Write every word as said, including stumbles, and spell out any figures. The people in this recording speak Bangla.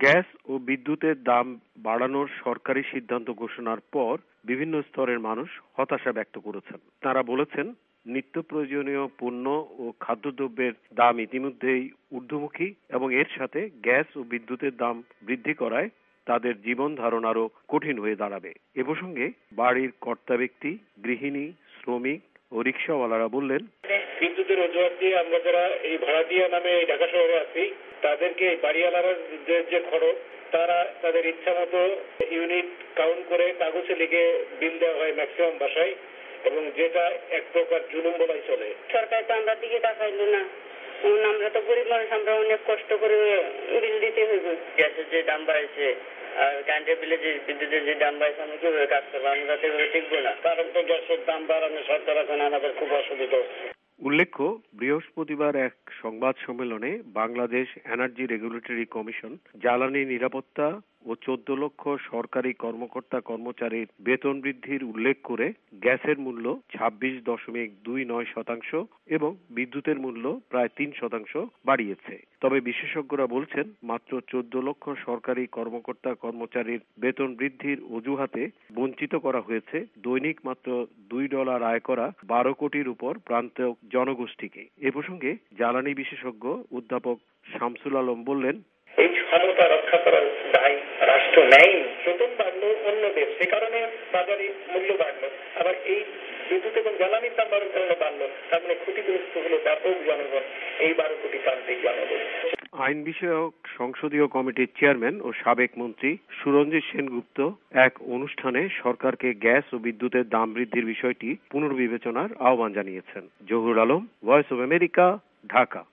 গ্যাস ও বিদ্যুতের দাম বাড়ানোর সরকারি সিদ্ধান্ত ঘোষণার পর বিভিন্ন স্তরের মানুষ হতাশা ব্যক্ত করেছেন। তারা বলেছেন, নিত্য প্রয়োজনীয় পণ্য ও খাদ্যদ্রব্যের দাম ইতিমধ্যেই ঊর্ধ্বমুখী এবং এর সাথে গ্যাস ও বিদ্যুতের দাম বৃদ্ধি করায় তাদের জীবন ধারণ আরো কঠিন হয়ে দাঁড়াবে। এ প্রসঙ্গে বাড়ির কর্তা ব্যক্তি, গৃহিণী, শ্রমিক ও রিকশাওয়ালারা বললেন, বিদ্যুতের অজুহাত দিয়ে আমরা যারা এই ভাড়াটিয়া নামে ঢাকা শহরে আছি, তাদেরকে বাড়িওয়ালারা যে খরচ, তারা তাদের ইচ্ছা মতো ইউনিট কাউন্ট করে কাগজে লিখে বিল দেওয়া হয় ম্যাক্সিমাম বাসায়, এবং যেটা এক প্রকার জুলুম বলাই চলে। সরকার তো আমরা দিকে তাকাইলো না। আমরা তো গরিব মানুষ, আমরা অনেক কষ্ট করে বিল দিতে হইব। গ্যাসের যে দাম বাড়ছে আর কারেন্টের বিলে যে বিদ্যুতের যে দাম বাড়ছে, আমরা কিভাবে কাজ করবো? আমরা তো এভাবে টিকবো না। কারণ তো গ্যাসের দাম বাড়ানো সরকার এখন আমাদের খুব অসুবিধা হচ্ছে। উল্লেখ্য, বৃহস্পতিবার এক সংবাদ সম্মেলনে বাংলাদেশ এনার্জি রেগুলেটরি কমিশন জ্বালানি নিরাপত্তা ও চোদ্দ লক্ষ সরকারি কর্মকর্তা কর্মচারীর বেতন বৃদ্ধির উল্লেখ করে গ্যাসের মূল্য ছাব্বিশ দশমিক দুই নয় শতাংশ এবং বিদ্যুতের মূল্য প্রায় তিন শতাংশ বাড়িয়েছে। তবে বিশেষজ্ঞরা বলছেন, মাত্র চোদ্দ লক্ষ সরকারি কর্মকর্তা কর্মচারীর বেতন বৃদ্ধির অজুহাতে বঞ্চিত করা হয়েছে দৈনিক মাত্র দুই ডলার আয় করা বারো কোটির উপর প্রান্ত জনগোষ্ঠীকে। এ প্রসঙ্গে জ্বালানি বিশেষজ্ঞ অধ্যাপক শামসুল আলম বললেন, এই সমতা রক্ষা করার দায় রাষ্ট্র নেই। বেতন বাড়লো অন্য দেশ, সে কারণে বাজারে মূল্য বাড়লো, আবার এই বিদ্যুৎ এবং জ্বালানির দাম বাড়ার কারণে বাড়লো। তার মানে ক্ষতিগ্রস্ত হলো ব্যাপক জনগণ, এই বারো কোটি প্রান্তিক জনগণ। আইন বিষয়ক সংসদীয় কমিটির চেয়ারম্যান ও সাবেক মন্ত্রী সুরঞ্জিত সেনগুপ্ত এক অনুষ্ঠানে সরকারকে গ্যাস ও বিদ্যুতের দাম বৃদ্ধির বিষয়টি পুনর্বিবেচনার আহ্বান জানিয়েছেন। Zahurul Alam, Voice of America, Dhaka.